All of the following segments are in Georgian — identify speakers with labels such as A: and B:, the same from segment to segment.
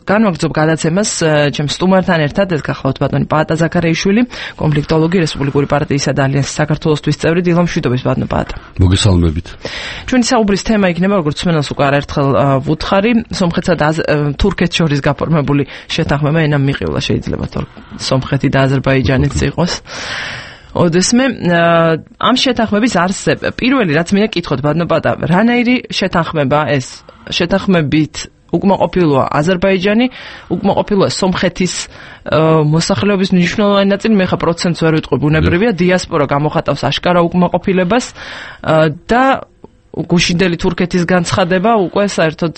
A: განვაგრძობ გადაცემას ჩემს სტუმართან ერთად ეს გახლავთ ბატონი პაატა ზაქარიაშვილი, კონფლიქტოლოგი, რესპუბლიკური პარტიისა და ალიანსის საქართველოსთვის წევრი. დილა მშვიდობის ბატონო პაატა.
B: მოგესალმებით.
A: ჩვენი საუბრის თემა იქნება, როგორც მსმენელს უკვე არაერთხელ ვუთხარი, სომხეთსა და თურქეთს შორის გაფორმებული შეთანხმება ენამ მიყევლა, შეიძლება სომხეთი და აზერბაიჯანიც იყოს. ოდესმე ამ შეთანხმების არსება, პირველი რაც მინდა გითხოთ ბატონო პაატა, რანაირი შეთანხმება ეს? შეთანხმებით უკმაყოფილოა აზერბაიჯანი, უკმაყოფილოა სომხეთის მოსახლეობის მნიშვნელოვანი ნაწილი, მე ხა პროცენტს ვერ ვიტყვი, ბუნებრივია, დიასპორა გამოხატავს აშკარა უკმაყოფილებას და გუშინდელი თურქეთის განცხადება უკვე საერთოდ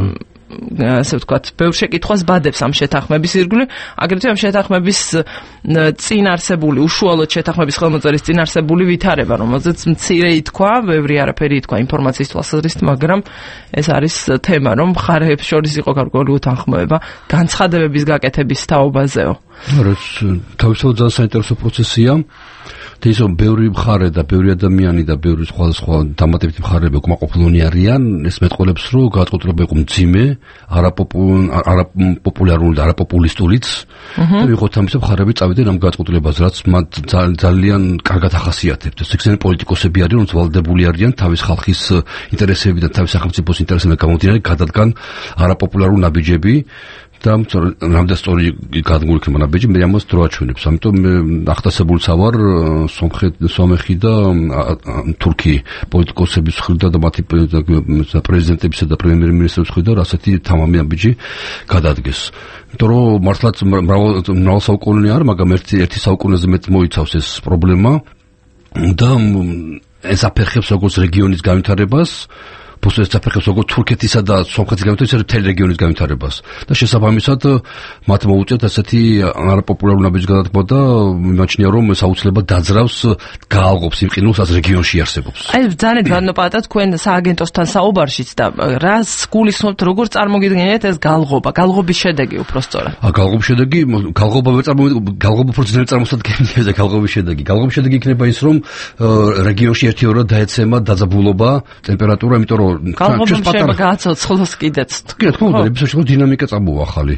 A: ასე ვთქვათ, ბევრ შეკითხვას ბადებს ამ შეთანხმების ირგვლივ, აგრეთვე ამ შეთანხმების წინ არსებული, უშუალოდ შეთანხმების ხელმოწერის წინ არსებული ვითარება, რომელზეც მცირე ითქვა, ბევრი არაფერი ითქვა ინფორმაციის თვალსაზრისით, მაგრამ ეს არის თემა, რომ მხარეებს შორის იყო გარკვეული უთანხმოება განცხადებების გაკეთების თაობაზეო.
B: რაც თავისთავად ძალიან საინტერესო პროცესია. ისო ბევრი მხარე და ბევრი ადამიანი და ბევრი სხვა დამატებითი მხარეები უკმაყოფილონი არიან, ეს მეტყოლებს, რომ გადაწყვეტილება იყო მძიმე, არაპოპულარული და არაპოპულისტურიც. და მიუხედავად ამისა, მხარეები წავიდნენ ამ გადაწყვეტილებას, რაც მათ ძალიან კარგად ახასიათებთ. ეს პოლიტიკოსები არიან, რომლებიც ვალდებული არიან თავის ხალხის ინტერესებიდან, თავის სახელმწიფოს ინტერესებიდან გამომდინარე, გადადგან არაპოპულარულ ნაბიჯები. და რამდენ სწორი გადმული იქნება ნაბიჯი, მე ამას დრო აჩვენებს. ამიტომ ახტასებულიც ვარ სომეხი და თურქი პოლიტიკოსების მხრიდან და მათი პრეზიდენტებისა და პრემიერ-მინისტრების მხრიდან ასეთი თამამი ნაბიჯი გადადგეს. იმიტომ რომ მართლაც მრავალ საუკუნე არ, მაგრამ ერთი საუკუნეზე მეტ მოიცავს ეს პრობლემა და ეს აფერხებს როგორც რეგიონის განვითარებას, ეს აფერხებს როგორც თურქეთისა და სომხეთის განვითარებას, ისე მთელი რეგიონის განვითარებას. და შესაბამისად მათ მოუწიათ ასეთი არაპოპულარული ნაბიჯი გადადგმა და მიმაჩნია, რომ ეს აუცილებლად დაძრავს, გაალღობს იმ ყინულს, რაც რეგიონში არსებობს.
A: აი, ბრძანეთ ბატონო პაატა, თქვენ სააგენტოსთან საუბარშიც და რას გულისხმობთ, როგორ წარმოგიდგენიათ ეს გალღობა, გალღობის შედეგი უბრალოდ?
B: გალღობის შედეგი, გალღობა ვერ გალღობა პროცესზე წარმოსადგენია და გალღობის შედეგი. გალღობის შედეგი იქნება ის, რომ რეგიონში ერთი-ორად დაეცემა დაძაბულობა, ტემპერატურა, იმიტომ რომ
A: გალღობამ შეიძლება გააცოცხლოს კიდეც.
B: კი, რა თქმა უნდა, ისე დინამიკა წამოვა ახალი.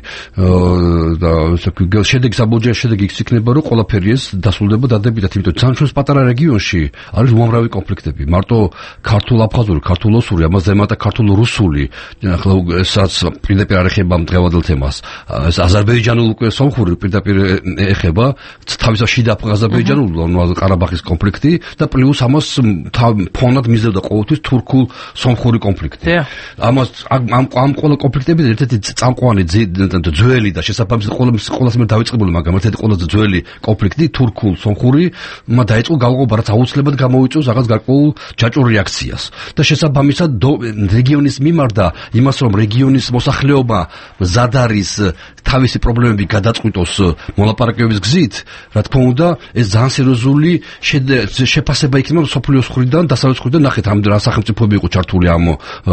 B: და შედეგი საბოლოო შედეგი ის იქნება, რომ ყველაფერი ეს დასრულდება დადებითად, იმიტომ რომ ჩვენს პატარა რეგიონში არის უამრავი კონფლიქტები. მარტო ქართულ-აფხაზური, ქართულ-ოსური, ამაზე ემატა ქართულ-რუსული, ახლა ესაც პირდაპირ არ ეხება მტყევადელ თემას. ეს აზერბაიჯანულ უკვე სომხური პირდაპირ ეხება, თავისა შიდა აზერბაიჯანულ, ყარაბაღის კონფლიქტი და პლუს ამას ფონად მიზნებდა ყოველთვის თურქულ სომხური კონფლიქტი. ამას ამ ყველა კონფლიქტებიდან ერთ-ერთი წამყვანი ძველი და შესაბამისად ყველას მე დავიწყებული, მაგრამ ერთ-ერთი ყველაზე ძველი კონფლიქტი თურქულ სომხური დაიწყო გალღობა, რაც აუცილებლად გამოიწვევს რაღაც გარკვეულ ჯაჭვურ რეაქციას. და შესაბამისად რეგიონის მიმართ და იმას, რომ რეგიონის მოსახლეობა მზად არის თავისი პრობლემები გადაწყვიტოს მოლაპარაკებების გზით, რა თქმა უნდა, ეს ძალიან სერიოზული შეფასება იქნება სოფლიოს მხრიდან, დასავლეთის მხრიდან. ნახეთ, ამ სახელმწიფოები იყო ჩართული ამ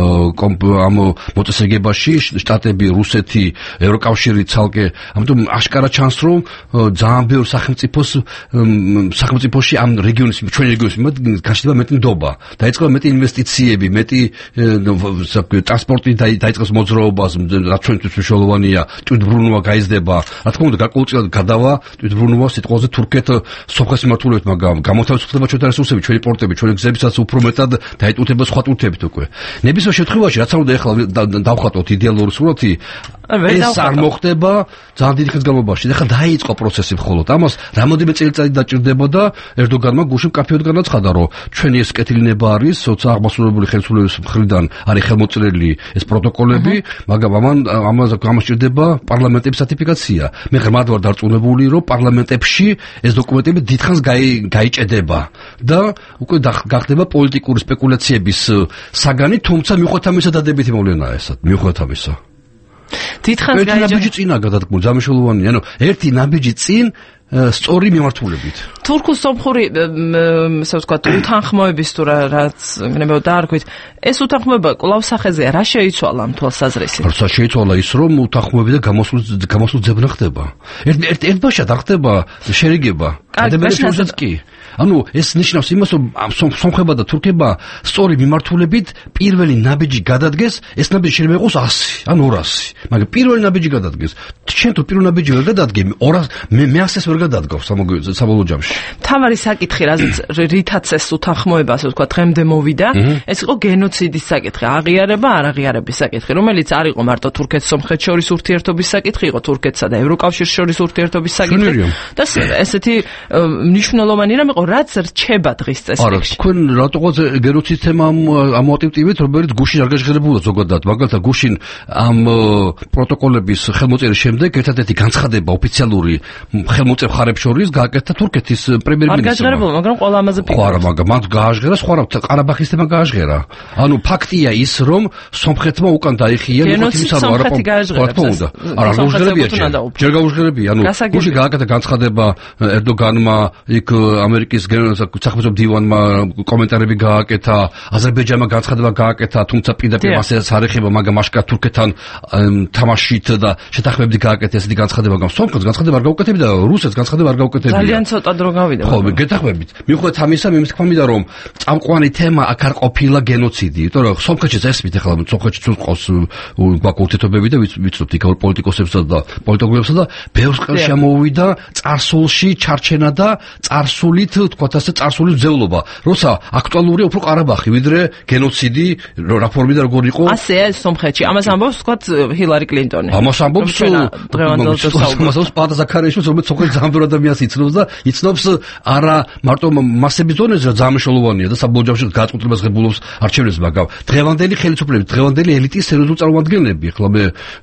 B: მოწესრიგებაში, შტატები, რუსეთი, ევროკავშირი ცალკე. ამიტომ აშკარა ჩანს, რომ ძალიან ბევრ სახელმწიფოში ამ რეგიონის, ჩვენი რეგიონის გაშლება მეტი ნდობა. დაიწყება მეტი ინვესტიციები, მეტი ტრანსპორტი დაიწყეს მოძრაობას, რაც ჩვენთვის მნიშვნელოვანია, თვითმბრუნვა გაიზრდება. რა თქმა უნდა, გარკვეულწილად გადავა თვითმბრუნვა სიტყვაზე თურქეთ სომხეთის მიმართულებით, მაგრამ გამოთავისუფლდება ჩვენი რესურსები, ჩვენი პორტები, ჩვენი გზებისაც უფრო მეტად დაიტვირთება სხვა ტვირთებით უკვე. ნებისმიერ შემთხვევაში, რაც არ უნდა ეხლა დავხატოთ იდეალური სურათი, ეს არ მოხდება ძალიან დიდი ხნის განმავლობაში. ეხლა დაიწყო პროცესი მხოლოდ. ამას რამოდენიმე წელიწადი დაჭირდება და ერდოგანმა გუშინ მკაფიოდ განაცხადა, რომ ჩვენი ეს კეთილინება არის, როცა აღმასრულებელი ხელისუფლების მხრიდან არის ხელმოწერილი ეს პროტოკოლები, მაგრამ ამას ჭირდება პარლამენტების რატიფიკაცია. მე ღრმად ვარ დარწმუნებული, რომ პარლამენტებში ეს დოკუმენტები დიდხანს გაიჭედება და უკვე გახდება პოლიტიკური სპეკულაციების საგანი, თუმცა მიუხედავად ამისა დადებითი მოვლენაა ესა, მიუხედავად ამისა.
A: დიდხანს
B: ერთი ნაბიჯი წინა გადადგმული, ძამშულოვანი, ანუ ერთი ნაბიჯი წინ სწორი მიმართულებით.
A: თურქულ-სომხური, ასე ვთქვათ, უთანხმოების თუ რაც გნებავ დაარქვით, ეს უთანხმოება კვლავ სახეზეა, რა შეიცვალა ამ თვალსაზრისით?
B: როცა შეიცვალა ის, რომ უთანხმოები და გამოსულ ძებნა ხდება. ერთბაშად არ ხდება შერიგება. ადამიანებს შორისაც კი. ანუ ეს ნიშნავს იმას, რომ სომხებმა და თურქებმა სწორი მიმართულებით პირველი ნაბიჯი გადადგეს, ეს ნაბიჯი შეიძლება იყოს 100 ან 200, მაგრამ პირველი ნაბიჯი გადადგეს. შენ თუ პირველი ნაბიჯი ვერ გადადგე, 200 მე 100-ს ვერ გადადგავ საბოლოო ჯამში.
A: თავარი საკითხი, რითაც ეს უთანხმოება, ასე ვთქვათ, დღემდე მოვიდა, ეს იყო გენოციდის საკითხი, აღიარება, არ აღიარების საკითხი, რომელიც არ იყო მარტო თურქეთ-სომხეთ შორის ურთიერთობის საკითხი, იყო თურქეთსა და ევროკავშირის შორის ურთიერთობის საკითხი. და ესეთი მნიშვნელოვანი რამ იყო, რაც რჩება დღის წესრიგში.
B: არა, თქვენ რატოღაც გენოციდის თემა ამოვატივტივით, რომელიც გუშინ არ გაჟღერებულა ზოგადად, მაგალითად გუშინ ამ პროტოკოლების ხელმოწერის შემდეგ ერთადერთი განცხადება ოფიციალური ხელმოწერ მხარებს შორის გააკეთა თურქეთის პრემიერ-მინისტრმა.
A: არ გაჟღერებულა, მაგრამ ყველა ამაზე
B: ხო არა, მაგრამ მან გააჟღერა სხვა ყარაბაღის თემა გააჟღერა. ანუ ფაქტია ის, რომ სომხეთმა უკან დაიხია
A: გენოციდის სომხეთი გააჟღერებს.
B: არა, ჯერ გაუჟღერებია. ანუ გუშინ გააკეთა განცხადება ერდოგანმა, იქ ამერიკის სახელმწიფო მდივანმა კომენტარები გააკეთა, აზერბაიჯანმა განცხადება გააკეთა, თუმცა პირდაპირ მასეც არ ეხება, მაგრამ აშკარად თურქეთთან თამაშით და შეთანხმებით გააკეთა ესეთი განცხადება, მაგრამ სომხეთს განცხადება არ გაუკეთებია და რუსეთს განცხადება არ გაუკეთებია.
A: ძალიან ცოტა დრო გავიდა.
B: ხო, გეთანხმებით. მიუხედავად ამისა, მე მithქვამიდა, რომ წამყვანი თემა აქ არ ყოფილა გენოციდი, იმიტომ რომ სომხეთშიც ესმით ახლა სომხეთში თუ ყავს გვაქვს ურთიერთობები და ვიცნობთ იქ პოლიტიკოსებსა და პოლიტიკოსებსა და ბევრს ყელში ამოვიდა წარსულში ჩარჩენა და წარსულით, თქვათ ასე, წარსული ძევლობა, როცა აქტუალურია უფრო ყარაბაღი, ვიდრე გენოციდი, რა ფორმით და როგორ იყო.
A: ასეა სომხეთში. ამას ამბობს, თქვათ, ჰილარი კლინტონი.
B: ამას ამბობს დღევანდელ პატა ზაქარიაშვილი, რომელიც სომხეთის ძალიან ბევრ ადამიანს იცნობს და იცნობს არა მარტო მასების დონეზე, რა ძალიან მნიშვნელოვანია და საბოლოო ჯამში გაწყობილებას ღებულობს არჩევნებს, მაგრამ დღევანდელი ხელისუფლების, დღევანდელი ელიტის სერიოზული წარმომადგენლები, ახლა მე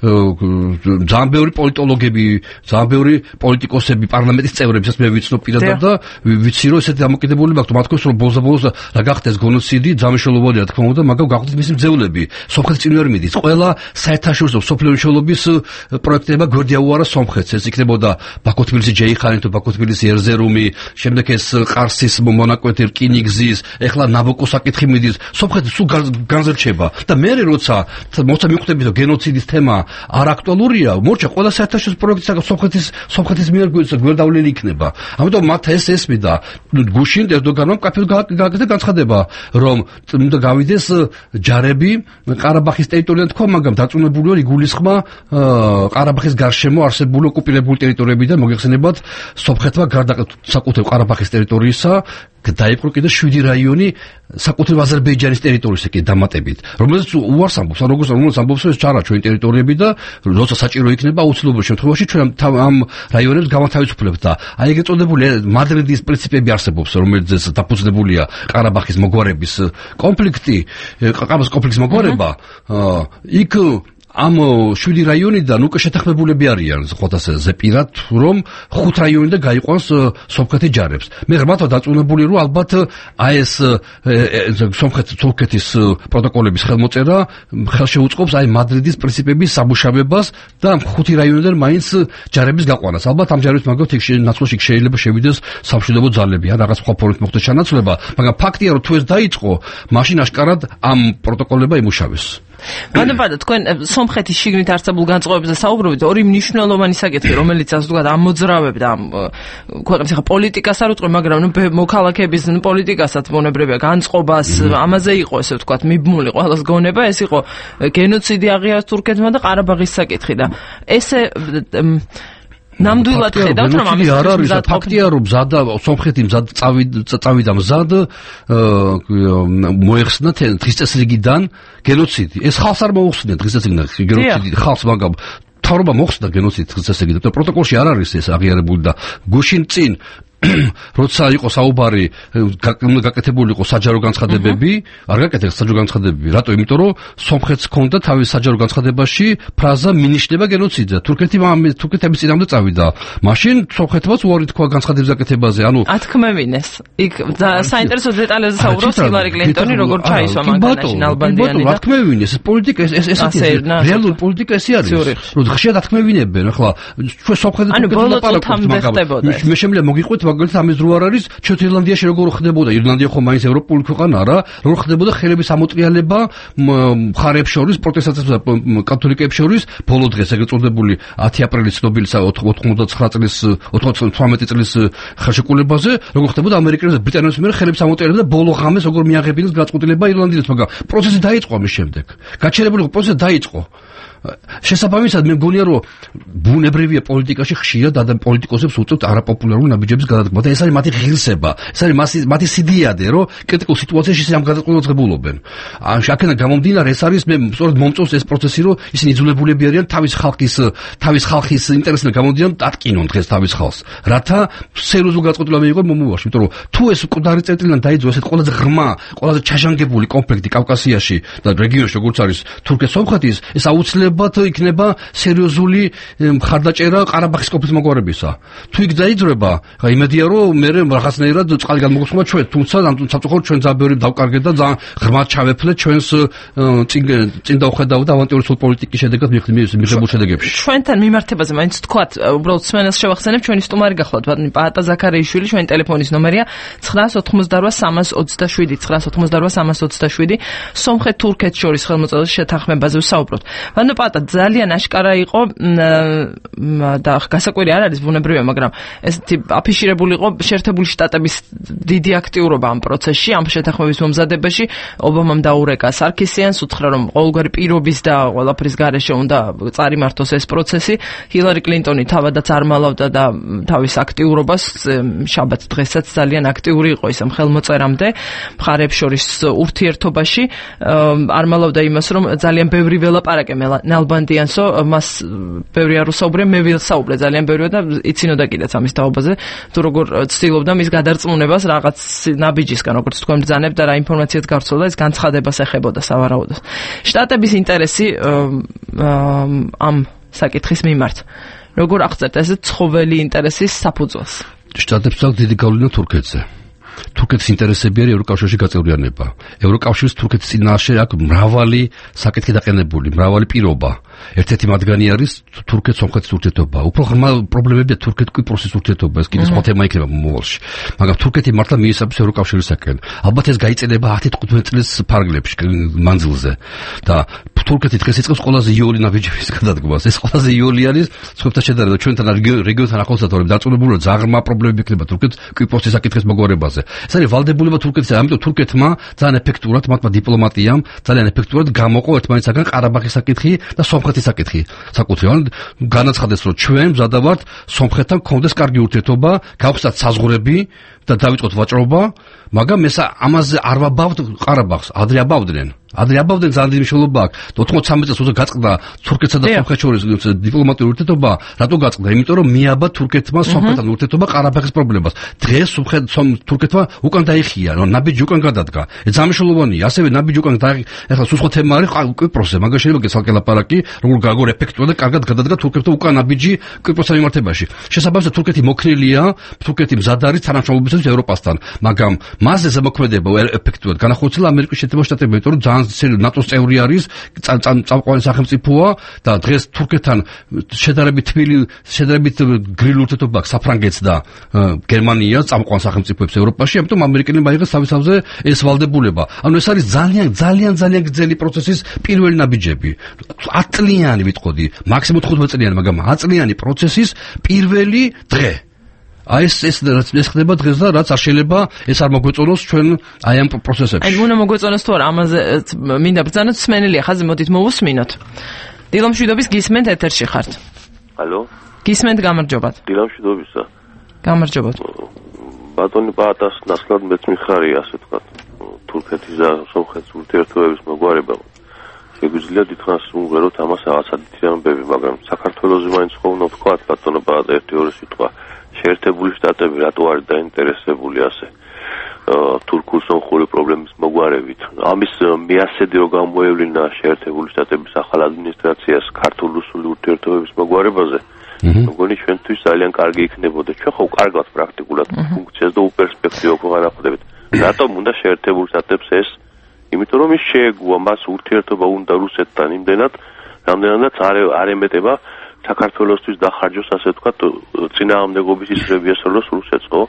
B: ძალიან ბევრი პოლიტოლოგები, ძალიან ბევრი პოლიტიკოსები, პარლამენტის წევრებსაც მე ვიცნობ პირადად და ვიცი რომ ესეთი დამოკიდებულება აქვს, მათ ქვია რომ ბოლოს რა გახდეს გენოციდი, ძალიან მნიშვნელოვანია რა თქმა უნდა, მაგრამ გახდეს მისი მძევლები. სომხეთის წინ ვერ მიდის. ყველა საერთაშორისო სოფლიო მნიშვნელობის პროექტება გვერდი აუარა სომხეთს. ეს იქნებოდა ბაქო-თბილისი ჯეიხანი თუ ბაქო-თბილისი ერზერუმი, შემდეგ ეს ყარსის მონაკვეთი რკინიგზის, ეხლა ნაბოკოს საკითხი მიდის. სომხეთი სულ განზრჩება და მე როცა მიხვდები რომ გენოციდის თემა არ აქტუალურია, მორჩა ყველა საერთაშორისო პროექტი სომხეთის მიერ გვერდავლილი იქნება. ამიტომ მათ ეს ესმიდა. გუშინ ერდოგანმა კაფეში გააკეთა განცხადება, რომ უნდა გავიდეს ჯარები ყარაბაღის ტერიტორიიდან თქვა, მაგრამ დაწუნებულია იგულისხმა ყარაბაღის გარშემო არსებული ოკუპირებული ტერიტორიებიდან მოგეხსენებათ სომხეთმა გარდა საკუთრივ ყარაბაღის ტერიტორიისა დაიპყრო კიდე 7 რაიონი საკუთრივ აზერბაიჯანის ტერიტორიაზე კი დამატებით, რომელიც უარს ამბობს, როგორც ამბობს, ეს ჩარა ჩვენი ტერიტორიები და როცა საჭირო იქნება აუცილებლურ შემთხვევაში ჩვენ ამ რაიონებს გავათავისუფლებთ და აი ეგ ეწოდებული მადრიდის პრინციპები არსებობს, რომელიც დაფუძნებულია ყარაბაღის მოგვარების კონფლიქტი, ყარაბაღის კონფლიქტის მოგვარება, იქ ამ 7 რაიონიდან უკვე შეთანხმებულები არიან, ხოთ ასე ზეპირად, რომ 5 რაიონიდან გაიყვანს სომხეთის ჯარებს. მე ღრმათა დაწუნებული რომ ალბათ აი ეს სომხეთის პროტოკოლების ხელმოწერა ხელშეუწყობს აი მადრიდის პრინციპების სამუშავებას და 5 რაიონიდან მაინც ჯარების გაყვანას. ალბათ ამ ჯარების მაგალითად იქ ნაცვლში შეიძლება შევიდეს სამშვიდობო ძალები ან რაღაც სხვა ფორმით მოხდეს ჩანაცვლება, მაგრამ ფაქტია რომ თუ ეს დაიწყო, მაშინ აშკარად ამ პროტოკოლებმა იმუშავეს.
A: მადლობა, თქვენ სომხეთის შიგნით არსებულ განწყობებზე საუბრობთ, ორი მნიშვნელოვანი საკითხი, რომელიც ასე ვთქვათ, ამოძრავებდა ამ ქვეყნის ახლა პოლიტიკას არ უწყობ, მაგრამ მოქალაქეების პოლიტიკასაც მონებრივია განწყობას, ამაზე იყო ესე ვთქვათ, მიბმული ყველას გონება, ეს იყო გენოციდი აღიარეს თურქეთმა და ყარაბაღის საკითხი და ესე ნამდვილად ხედავთ რომ ამის
B: არ არის ფაქტია რომ სომხეთი წავიდა მზად მოეხსნა დღის წესრიგიდან გენოციდი. ეს ხალხს არ მოუხსნა დღის წესრიგიდან გენოციდი, ხალხს მაგრამ თავრობა მოხსნა გენოციდი დღის წესრიგიდან და პროტოკოლში არ არის ეს აღიარებული და გუშინ წინ როცა იყო საუბარი გაკეთებული იყო საჯარო განცხადებები, არ გაკეთეს საჯარო განცხადებები. რატო? იმიტომ რომ სომხეთს ჰქონდა თავის საჯარო განცხადებაში ფრაზა მინიშნება გენოციდი. თურქეთის წინამდე წავიდა. მაშინ სომხეთმაც უარი თქვა განცხადების გაკეთებაზე. ანუ
A: ათქმევინეს. იქ საინტერესო დეტალებზე საუბრობს ჰილარი კლინტონი, როგორ ჩაისვა მანქანაში ნალბანდიანი და
B: ათქმევინეს. ეს პოლიტიკა ესეთი რეალური პოლიტიკა ესე არის. რომ ხშირად ათქმევინებენ. ახლა ჩვენ სომხეთთან
A: ლაპარაკობთ,
B: მაგრამ მე შემიძლია მოგიყვეთ მაგალითად ამის დრო არ არის ჩვენ ირლანდიაში როგორ ხდებოდა ირლანდია ხო მაინც ევროპული ქვეყანაა რა როგორ ხდებოდა ხელების ამოტრიალება მხარეებს შორის პროტესტაციებს და კათოლიკეებს შორის ბოლო დღეს ეგრეთ წოდებული 10 აპრილის ცნობილი 98 წლის ხელშეკრულებაზე როგორ ხდებოდა ამერიკელებს და ბრიტანელებს მიერ ხელების ამოტრიალება და ბოლო ღამეს როგორ მიაღებინეს გაწყვეტილება ირლანდიელებს მაგრამ პროცესი დაიწყო ამის შემდეგ გაჩერებული პროცესი დაიწყო შესაბამისად მე მგონია რომ ბუნებრივია პოლიტიკაში ხშირად პოლიტიკოსებს უწევთ არაპოპულარული ნაბიჯების გადადგმა და ეს არის მათი ღირსება ეს არის მათი სიდიადე რომ კრიტიკულ სიტუაციაში ისინი ამ გადაწყვეტილებას ღებულობენ აქედან გამომდინარე ეს არის მე სწორედ მომწონს ეს პროცესი რომ ისინი იძულებულები არიან თავის ხალხის ინტერესიდან გამომდინარე დატკინონ დღეს თავის ხალხს რათა სერიოზულ გადაწყვეტილება მიიღონ მომავალში იმიტომ რომ თუ ეს მკვდარი წერტილიდან დაიძო ესეთ ყველაზე ღრმა ყველაზე ჩაჟანგებული კონფლიქტი კავკასიაში და რეგიონში როგორც არის თურქეთ-სომხეთის ეს აუცილებლად იქნება სერიოზული მხარდაჭერა ყარაბაღის კონფლიქტის მოგვარებისა. თუ იქ დაიძრება, ხა იმედია რომ მე რაღაცნაირად წყალი გამოგხსნა ჩვენ, თუმცა სამწუხაროდ ჩვენ ძალიან დავკარგეთ და ძალიან ღრმად ჩავეფლეთ ჩვენს წინ დავხედავ და ავანტიურული პოლიტიკის შედეგად მიღებულ შედეგებში.
A: ჩვენთან მიმართებაზე მაინც თქვათ, უბრალოდ სმენელს შევახსენებ, ჩვენი სტუმარი გახლავთ, პაატა ზაქარიაშვილი, ჩვენი ტელეფონის ნომერია 988-327, 988-327, სომხეთ-თურქეთს შორის ხელმოწერის შეთანხმებაზე ვსაუბრობთ. პაატა ძალიან აშკარა იყო და გასაკვირი არ არის ბუნებრივია, მაგრამ ესეთი აფიშირებული იყო შეერთებული შტატების დიდი აქტიურობა ამ პროცესში, ამ შეთანხმების მომზადებაში. ობამამ დაურეკა სარქისიანს, უთხრა რომ ყოველგვარი პირობის და ყველაფრის გარეშე უნდა წარიმართოს ეს პროცესი. ჰილარი კლინტონი თავადაც არ მალავდა და თავის აქტიურობას შაბათ დღესაც ძალიან აქტიური იყო ის ამ ხელმოწერამდე მხარეებს შორის ურთიერთობაში. არ მალავდა იმას, რომ ძალიან ბევრი ველაპარაკე ნალბანდიანსო მას ბევრი არ უსაუბრია, მე ვილსაუბრე ძალიან ბევრი და იცინოდა კიდეც ამის თაობაზე, თუ როგორ ცდილობდა მის გადარწმუნებას რაღაც ნაბიჯისგან, როგორც თქვენ ბრძანებთ და რა ინფორმაციაც გავრცელდა, ეს განცხადებას ეხებოდა სავარაუდოდ. შტატების ინტერესი ამ საკითხის მიმართ. როგორ აღწერთ ეს ცხოველი ინტერესის საფუძველს?
B: შტატებს აქვს დიდი გავლენა თურქეთზე. თურქეთის ინტერესები არის ევროკავშირში გაწევრიანება. ევროკავშირის თურქეთის წინაშე აქვს მრავალი საკითხი დაყენებული, მრავალი პირობა. ერთ-ერთი მათგანი არის თურქეთ-სომხეთის ურთიერთობა. უფრო ღრმა პრობლემებია თურქეთ-კვიპროსის ურთიერთობა, ეს კიდე სხვა თემა იქნება მომავალში. მაგრამ თურქეთი მართლა მიისაბის ევროკავშირისაკენ. ალბათ ეს გაიწედება 10-15 წლის ფარგლებში, მანძილზე. და თურქეთი დღეს იწყებს ყველაზე იოლი ნაბიჯების გადადგმას. ეს ყველაზე იოლი არის სხვებთან შედარებით ჩვენთან რეგიონთან ახლოსად, რომ დაწუნებულია ძალიან ღრმა პრობლემები იქნება თურქეთ-კვიპროსის საკითხის მოგვარებაზე. ეს არის ვალდებულება თურქეთისა, ამიტომ თურქეთმა ძალიან ეფექტურად, მათმა დიპლომატიამ ძალიან ეფექტურად გამოყო ერთმანეთსაგან ყარაბაღის საკითხი და სომხეთის საკითხი. საკუთრივ განაცხადეს, რომ ჩვენ მზადა ვართ სომხეთთან გქონდეს კარგი ურთიერთობა, გავხსნათ საზღვრები და დავიწყოთ ვაჭრობა, მაგრამ ეს ამაზე არ ვაბავთ ყარაბაღს, ადრე აბავდნენ ძალიან დიდი მნიშვნელობა აქვს. 93 წელს როცა გაწყდა თურქეთსა და სომხეთს შორის დიპლომატიური ურთიერთობა, რატო გაწყდა? იმიტომ რომ მიაბა თურქეთმა სომხეთთან ურთიერთობა ყარაბაღის პრობლემას. დღეს თურქეთმა უკან დაიხია, რომ ნაბიჯი უკან გადადგა. ეს ძალიან მნიშვნელოვანია. ასევე ნაბიჯი უკან ეხლა სხვა თემა არის კვიპროსზე, მაგას შეიძლება გესალკე ლაპარაკი, როგორ ეფექტურად და კარგად გადადგა თურქეთთან უკან ნაბიჯი კვიპროსთან მიმართებაში. შესაბამისად თურქეთი მოქნილია, თურქეთი მზად არის თანამშრომლობისათვის ევროპასთან, მაგრამ მასზე ზემოქმედება ეფექტურად განახორციელა ამერიკის შეერთებულ შტატებმა, იმიტომ რომ ძალიან ნატოს წევრი არის, წამყვანი სახელმწიფოა და დღეს თურქეთთან შედარებით გრილი ურთიერთობა აქვს საფრანგეთს და გერმანიას წამყვან სახელმწიფოებს ევროპაში, ამიტომ ამერიკელებმა აიღეს თავის თავზე ეს ვალდებულება. ანუ ეს არის ძალიან გრძელი პროცესის პირველი ნაბიჯები. 10 წლიანი ვიტყოდი, მაქსიმუმ 15 წლიანი, მაგრამ 10 წლიანი პროცესის პირველი დღე. აი ეს ხდება დღეს და რაც არ შეიძლება ეს არ მოგვეწონოს ჩვენ აი ამ პროცესებში.
A: აი უნდა მოგვეწონოს თუ არა, ამაზე მინდა ბრძანოთ სმენელია, ხაზი მოდით მოვუსმინოთ. დილომშვიდობის გისმენთ ეთერში ხართ.
C: ალო?
A: გისმენთ, გამარჯობათ.
C: დილომშვიდობისა.
A: გამარჯობათ.
C: ბატონი პაატას ნაცვლად მეც მიხარია, ასე ვთქვათ, თურქეთის და სომხეთის ურთიერთობების მოგვარება. შეგვიძლია დიდხანს ვუმღეროთ ამას რაღაცა დიდი ამბები, მაგრამ საქართველოზე მაინც ხო უნდა ვთქვათ, ბატონო პაატა, ერთი-ორი სიტყვა. შეერთებული შტატები რატო არის დაინტერესებული ასე თურქულ-სომხური პრობლემის მოგვარებით? ამის მიასედი რომ გამოევლინა შეერთებული შტატების ახალ ადმინისტრაციას ქართულ-რუსული ურთიერთობების მოგვარებაზე, მგონი ჩვენთვის ძალიან კარგი იქნებოდა. ჩვენ ხო კარგად პრაქტიკულად ფუნქციას და უპერსპექტივო ვეღარ ახვდებით. რატომ უნდა შეერთებულ შტატებს ეს? იმიტომ რომ ის შეეგუა მას ურთიერთობა უნდა რუსეთთან იმდენად, რამდენადაც არ ემეტება საქართველოსთვის დახარჯოს, ასე ვთქვათ, წინააღმდეგობის ისრები ესწროს რუსეთს, ხო?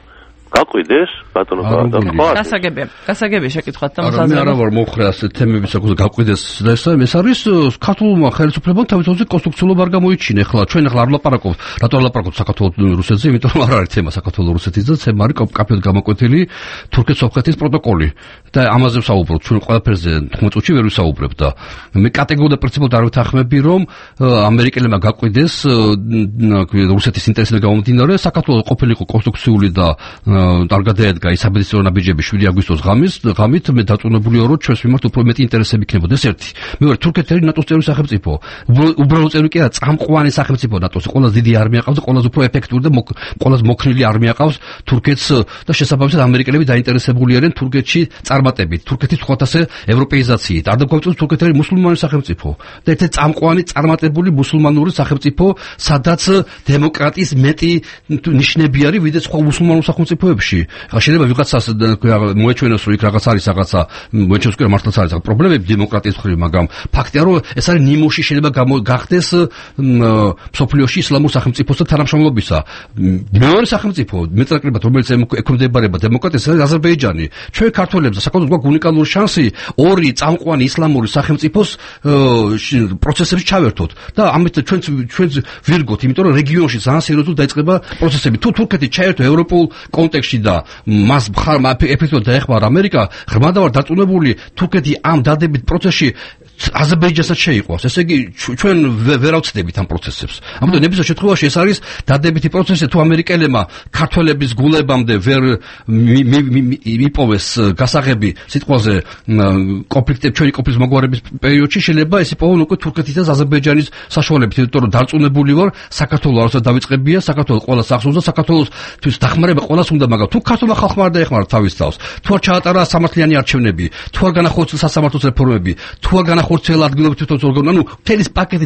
C: გაყვიდეს ბატონო
A: გასაგებია შეკითხვათ და
B: მოსაზრება. მე არა ვარ მოხრე ასე თემების საკუთრ გაყვიდეს და ეს არის ქართულმა ხელისუფლებამ თავისთავად კონსტრუქციულად არ გამოიჩინა. ახლა ჩვენ არ ვლაპარაკობთ, რატო არ ვლაპარაკობთ საქართველოს რუსეთზე, იმიტომ რომ არ არის თემა საქართველოს რუსეთის და თემა არის კაფედ გამოკვეთილი თურქეთ-სომხეთის პროტოკოლი და ამაზე ვსაუბრობთ. ჩვენ ყველაფერზე 15 წუთში ვერ ვისაუბრებთ და მე კატეგორიულად და პრინციპულად არ ვთანხმები რომ ამერიკელებმა გაყვიდეს რუსეთის ინტერესებიდან გამომდინარე საქართველოს ყოფილიყო კონსტრუქციული და არ გადაედგა ის საბედისწერო ნაბიჯები 7 აგვისტოს ღამით მე დაწუნებული ვარ რომ ჩვენს მიმართ უფრო მეტი ინტერესები იქნებოდა. ეს ერთი. მეორე თურქეთი არის ნატოს წევრი სახელმწიფო. უბრალოდ წევრი კი არა, წამყვანი სახელმწიფო ნატოს. ყველაზე დიდი არმია ყავს და ყველაზე უფრო ეფექტური და ყველაზე მოქნილი არმია ყავს თურქეთს და შესაბამისად ამერიკელები დაინტერესებული არიან თურქეთში წარმატებით, თურქეთის ხოთასე ევროპეიზაციით. არ დაგვაუწყოს თურქეთი არის მუსულმანი სახელმწიფო და ერთ-ერთი წამყვანი წარმატებული მუსულმანური სახელმწიფო, სადაც დემოკრატიის მეტი ნიშნები არის ვიდრე სხვა მუსულმანურ სახელმწიფოებში. ახლა შეიძლება ვიღაცას მოეჩვენოს რომ იქ რაღაც არის რაღაცა მოეჩვენოს რომ მართლაც არის პრობლემები დემოკრატიის მხრივ, მაგრამ ფაქტია რომ ეს არის ნიმუში შეიძლება გახდეს მსოფლიოში ისლამურ სახელმწიფოსთან თანამშრომლობისა. მეორე სახელმწიფო მეტნაკლებად რომელიც ექვემდებარება დემოკრატიას არის აზერბაიჯანი. ჩვენ ქართველებს საკუთრად გვაქვს უნიკალური შანსი ორი წამყვანი ისლამური სახელმწიფოს პროცესებში ჩავერთოთ და ამით ჩვენ ვირგოთ, იმიტომ რომ რეგიონში ძალიან სერიოზულად დაიწყება პროცესები. თუ თურქეთი ჩაერთო ევროპულ კონტექსტში და მას ეფექტურად დაეხმარა ამერიკა, ღრმად ვარ დარწმუნებული თურქეთი ამ დადებით პროცესში აზერბაიჯანსაც შეიყვავს. ესე იგი ჩვენ ვერ ავწდებით ამ პროცესებს. ამიტომ ნებისმიერ შემთხვევაში ეს არის დადებითი პროცესი. თუ ამერიკელებმა ქართველების გულებამდე ვერ მიპოვეს გასაღები სიტყვაზე კონფლიქტები ჩვენი კონფლიქტის მოგვარების პერიოდში, შეიძლება ეს იპოვონ უკვე თურქეთის და აზერბაიჯანის საშუალებით, იმიტომ რომ დარწმუნებული ვარ საქართველოს არასდროს დავიწყებია, საქართველოს ყველას ახსოვს და საქართველოსთვის დახმარება ყველას უნდა, მაგრამ თუ ქართულმა ხალხმა არ დაეხმარა თავის თავს, თუ არ ჩაატარა სამართლიანი არჩევნები, თუ არ განახორციელა სასამართლოს რეფორმები, თუ არ განახორციელა ადგილობრივი თვითმმართველობა, ანუ მთელი პაკეტი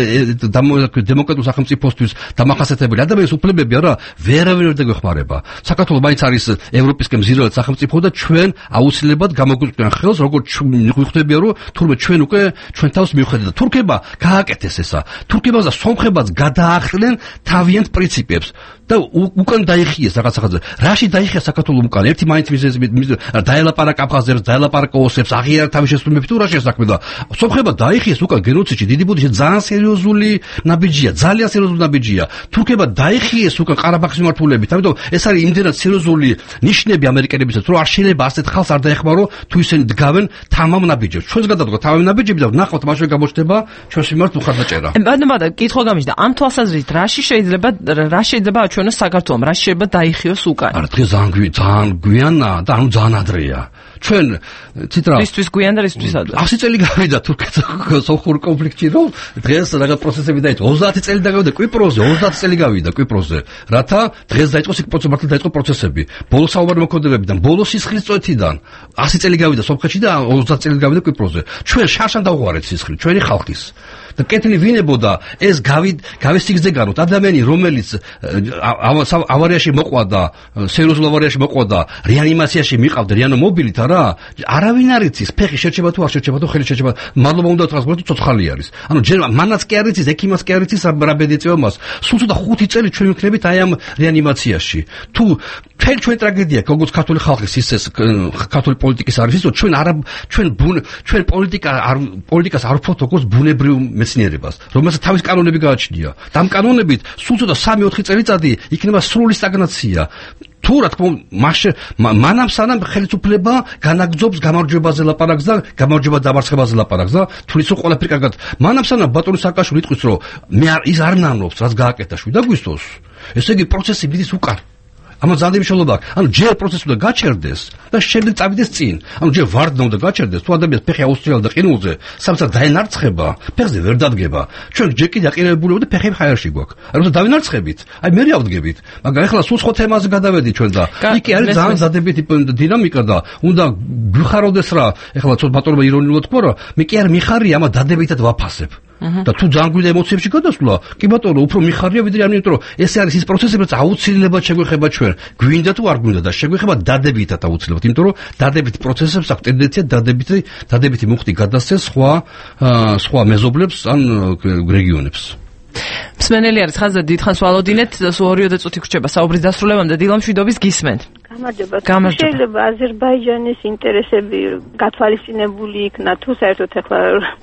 B: დემოკრატიულ სახელმწიფოსთვის დამახასიათებელი ადამიანის უფლებები არა ვერავინ არ დაგვეხმარება. საქართველოს მაინც არის ევროპისკენ მზირალ სახელმწიფო და ჩვენ აუცილებლად გამოგვიყვანს ხელს, როგორც ვიხვდებია რომ თურმე ჩვენ უკვე ჩვენ თავს მივხედეთ და თურქება გააკეთეს ესა. თურქებაც და სომხებაც გადაახდნენ თავიანთ პრინციპებს და უკან დაიხიეს რაღაცა. რაში დაიხია საქართველოს უკან? ერთი მაინც დაელაპარაკა აფხაზებს, დაელაპარაკა ოსებს, აღიარა თავის შესრულებები თუ რა შესაქმე და სომხება დაიხიეს უკან გენოციდში დიდი ბუდიში ძალიან სერიოზული ნაბიჯია, ძალიან სერიოზული ნაბიჯია. თურქება დაიხიეს უკან ყარაბაღის მიმართულებით. ამიტომ ეს არის იმდენად სერიოზული ნიშნები ამერიკელებისაც, რომ არ შეიძლება ასეთ ხალხს არ დაეხმარო თუ ისინი დგავენ თამამ ნაბიჯებს. ჩვენს გადადგა თამამ ნაბიჯები და ნახავთ მაშინ გამოჩნდება ჩვენს მიმართ უხარდაჭერა.
A: ბატონო, კითხვა გამიჩნდა. ამ თვალსაზრისით რა შეიძლება აჩვენოს საქართველომ? რა შეიძლება დაიხიოს უკან?
B: არა, დღეს ძალიან გვიანა და ანუ ძალიან ადრეა. ჩვენ ციტრა
A: ისთვის გვიან და ისთვის ადრე.
B: 100 წელი გავიდა თურქეთ-სომხურ კონფლიქტში, რომ დღეს რაღაც პროცესები დაიწყო. 30 წელი გავიდა კვიპროსზე, 30 წელი გავიდა კვიპროსზე. რათა დღეს დაიწყოს იქ პროცესი, დაიწყო პროცესები. ბოლო საუბარი მოქმედებებიდან, ბოლო სისხლის წვეთიდან 100 წელი გავიდა სომხეთში და 30 წელი გავიდა კვიპროსზე. ჩვენ შარშან დავღვარეთ სისხლი, ჩვენი ხალხის. და კეთილი ვინებოდა ეს გავესიგზე განოთ ადამიანი რომელიც ავარიაში მოყვა და სერიოზულ ავარიაში მოყვა და რეანიმაციაში მიყავდა რეანიმობილით არავინ არ იცის ფეხი შეჭება თუ არ შეჭება თუ ხელი შეჭება მადლობა უნდა ტრანსპორტი ცოცხალი არის ანუ ჯერ მანაც კი არ იცის ექიმას კი არ იცის რა ბედი ეწევა მას სულ და 5 წელი ჩვენ ვიქნებით აი ამ რეანიმაციაში თუ ჩვენ ტრაგედია როგორც ქართული ხალხის ისე ქართული პოლიტიკის არის ისო ჩვენ პოლიტიკას არ ვფოთ როგორც ბუნებრივ მეცნიერებას რომელსაც თავის კანონები გააჩნია და ამ კანონებით სულ და 3-4 წელიწადი იქნება სრული სტაგნაცია თუ რა თქმა უნდა მანამ სანამ ხელისუფლება განაგრძობს გამარჯვებაზე ლაპარაკს და გამარჯვება დამარცხებაზე ლაპარაკს და თulis რომ ყველაფერი კარგად მანამ სანამ ბატონი სააკაშვილი იტყვის რომ მე ის არ ნანობს რაც გააკეთა 7 აგვისტოს ესე იგი პროცესი მიდის უკან ამას ძალიან მნიშვნელობა აქვს. ანუ ჯერ პროცესი უნდა გაჩერდეს და შემდეგ წავიდეს წინ. ანუ ჯერ ვარდნა უნდა გაჩერდეს, თუ ადამიანს ფეხი აუსწრიალა და ყინულზე, სამწა დაენარცხება, ფეხზე ვერ დადგება. ჩვენ ჯერ კიდე აყინებული და ფეხები ჰაერში გვაქვს. აი როცა დავინარცხებით, აი მე ავდგებით. მაგრამ ახლა სულ სხვა თემაზე გადავედი ჩვენ და იქ არის ძალიან დადებითი დინამიკა და უნდა გვიხაროდეს რა. ახლა ცოტა ბატონობა ირონიულად თქვა რა, მე კი არ მიხარია ამა დადებითად ვაფასებ. და თუ ძალიან გვიდა ემოციებში გადასვლა, კი ბატონო, უფრო მიხარია ვიდრე ამიტომ რომ ეს არის ის პროცესები, რაც აუცილებლად შეგვეხება ჩვენ. გვინდა თუ არ გვინდა და შეგვეხება დადებითად აუცილებლად, იმიტომ რომ დადებითი პროცესებს აქვს ტენდენცია დადებითი მუხტი გადასცეს სხვა მეზობლებს ან რეგიონებს.
A: მსმენელი არის ხაზზე, დიდხანს ვალოდინეთ, სულ 2 წუთი გრჩება საუბრის დასრულებამდე. დილა მშვიდობის გისმენთ.
D: გამარჯობა. შეიძლება აზერბაიჯანის ინტერესები გათვალისწინებული იქნა თუ საერთოდ ახლა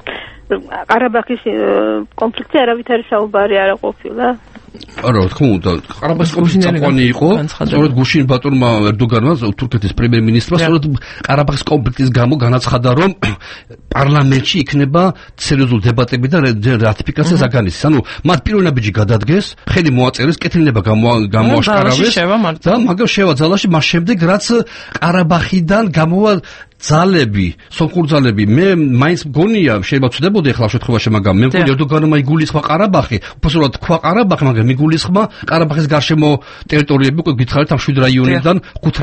D: ყარაბაღის კონფლიქტი არავითარი საუბარი არ ყოფილა?
B: არა, თქო, ყარაბაღის კონფლიქტი წამყვანი იყო, სწორედ გუშინ ბატონმა ერდოგანმა, თურქეთის პრემიერ-მინისტრმა, სწორედ ყარაბაღის კონფლიქტის გამო განაცხადა, რომ პარლამენტში იქნება სერიოზული დებატები და რატიფიკაცია ზაგანისის. ანუ მათ პირველ ნაბიჯი გადადგეს, ხელი მოაწერეს, კეთილება გამოაშკარავეს და მაგრამ შევა ძალაში მას შემდეგ, რაც ყარაბაღიდან გამოვა ძალები, სომხური ძალები, მე მაინც მგონია, შეიძლება ვწდებოდი ახლა შემთხვევაში, მაგრამ მე მგონია ერდოგანმა იგულისხმა ყარაბაღი, უბრალოდ თქვა ყარაბაღი, მაგრამ მიგულისხმა ყარაბაღის გარშემო ტერიტორიები, უკვე გითხარით ამ 7 რაიონიდან,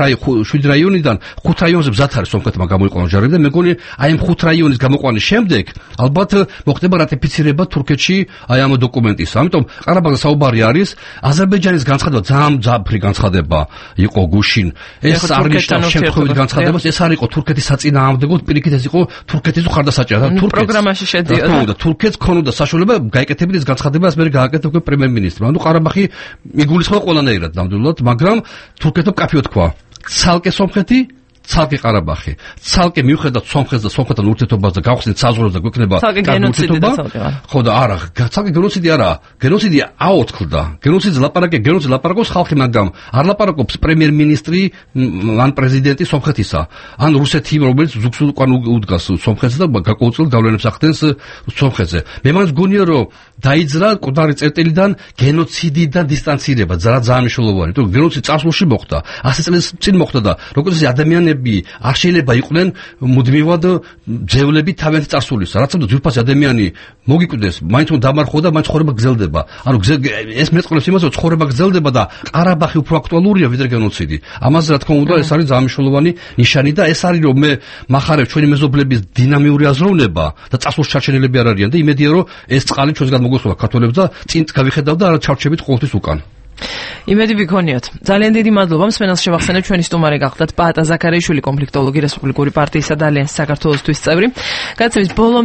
B: 5 რაიონიდან, 5 რაიონზე მზად არის სომხეთმა გამოიყვანა ჯარები და მე მგონია, აი ამ 5 რაიონის გამოყვანის შემდეგ, ალბათ მოხდება რატიფიცირება თურქეთში აი ამ დოკუმენტის. ამიტომ ყარაბაღზე საუბარი არის, აზერბაიჯანის განცხადება ძალიან მძაფრი განცხადება იყო გუშინ. ეს არ ნიშნავს შემთხვევით განცხადებას, ეს არ იყო თურქეთის საწინააღმდეგოდ, პირიქით ეს იყო თურქეთის მხარდასაჭერად.
A: პროგრამაში შედიოდა.
B: თურქეთს ქონოდა საშუალება გაეკეთებინა ეს განცხადება, ეს მე გააკეთა უკვე პრემიერ-მინისტრმა. ანუ ყარაბაღი მიგულისხმა ყველანაირად ნამდვილად, მაგრამ თურქეთმა კაფიო თქვა. ცალკე სომხეთი, ცალკე ყარაბაღი. ცალკე მიუხედავად სომხეთს და სომხეთთან ურთიერთობას და გავხსნით საზღვრებს და გვექნება
A: გენოციდი.
B: ხო და არა, ცალკე გენოციდი არა. გენოციდი აოთქლდა. გენოციდის ლაპარაკობს ხალხი, მაგრამ არ ლაპარაკობს პრემიერ-მინისტრი ან პრეზიდენტი სომხეთისა. ან რუსეთი, რომელიც ზუგს უკან უდგას სომხეთს და გაკოუწილ გავლენებს ახდენს სომხეთზე. მე მაინც გონია, რომ დაიძრა კოდარი წერტილიდან გენოციდიდან დისტანცირება, ძალიან მნიშვნელოვანი. თუ გენოციდი წარსულში მოხდა, 100 წლის წინ მოხდა და როგორც ადამიანები არ შეიძლება იყვნენ მუდმივად ძევლები თავიანთი წარსულისა. რაც უნდა ძვირფასი ადამიანი მოგიკვდეს, მაინც უნდა დამარხო და მაინც ცხოვრება გრძელდება. ანუ ეს მეწყვილებს იმას, რომ ცხოვრება გრძელდება და ყარაბაღი უფრო აქტუალურია ვიდრე გენოციდი. ამაზე რა თქმა უნდა ეს არის ძალიან მნიშვნელოვანი ნიშანი და ეს არის რომ მე მახარებ ჩვენი მეზობლების დინამიური აზროვნება და წარსულში ჩარჩენილები არ არიან და იმედია რომ ეს წყალი ჩვენსგან მოგვესწრება ქართველებს და წინ გავიხედავ და არა ჩარჩებით ყოველთვის უკან.
A: იმედი ვიქონიოთ. ძალიან დიდი მადლობა. მსმენელს შევახსენებ, ჩვენი სტუმარი გახლდათ პაატა ზაქარიაშვილი, კონფლიქტოლოგი, რესპუბლიკური პარტიისა და ალიანსის საქართველოსთვის წევრი. გადაცემის ბოლომდე